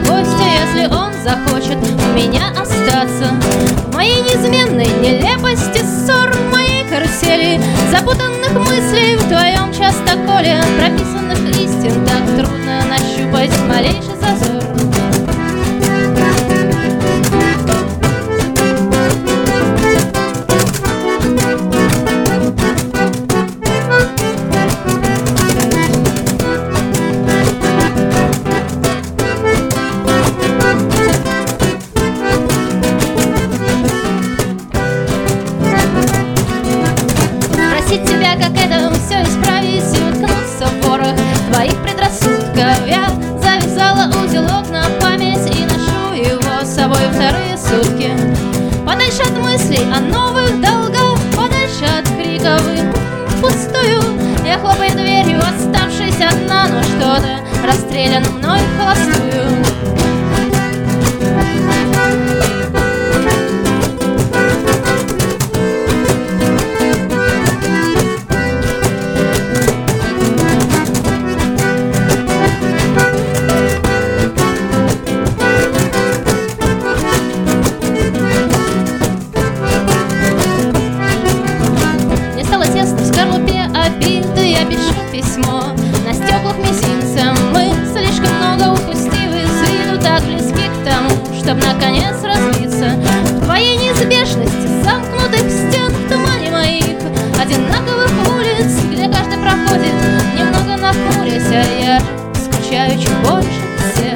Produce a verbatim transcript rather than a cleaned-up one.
гостя, если он захочет у меня остаться. В моей неизменной нелепости ссор, в моей карусели запутанных мыслей, в твоем частоколе прописанных истин так трудно нащупать малейший зазор. Просить тебя, как это все исправить, и уткнуться в ворох твоих предрассудков. Я завязала узелок на память и ношу его с собой вторые сутки. Подальше от мыслей о новых долгах, подальше от криков и пустую. Я хлопаю дверью, оставшись одна, но что-то расстреляно мной холостую. Обиды, я пишу письмо на стеклах мизинцем. Мы слишком много упустили из виду, так близки к тому, чтоб наконец разбиться. В твоей неизбежности замкнутых стен, в тумане моих одинаковых улиц, где каждый проходит немного нахмурясь, а я скучаю чуть больше всех.